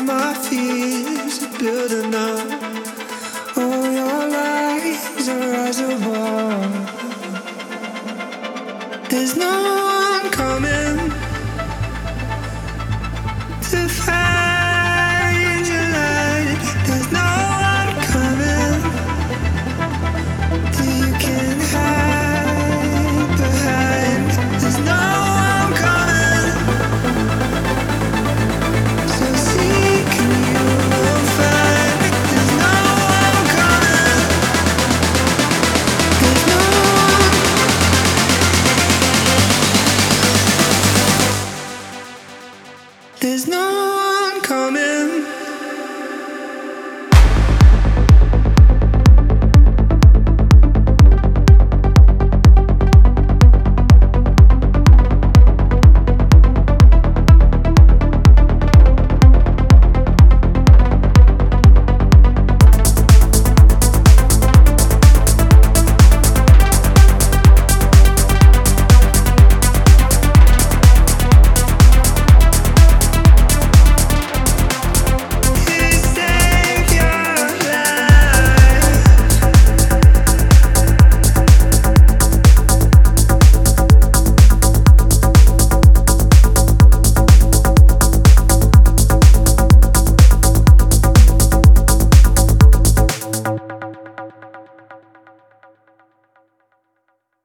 my fears are building up. All your lies are as a wall. There's no one coming to find your light. There's no one coming that you can hide behind. There's no one coming, so seek and you will find. There's no one coming. There's no one. There's no one coming.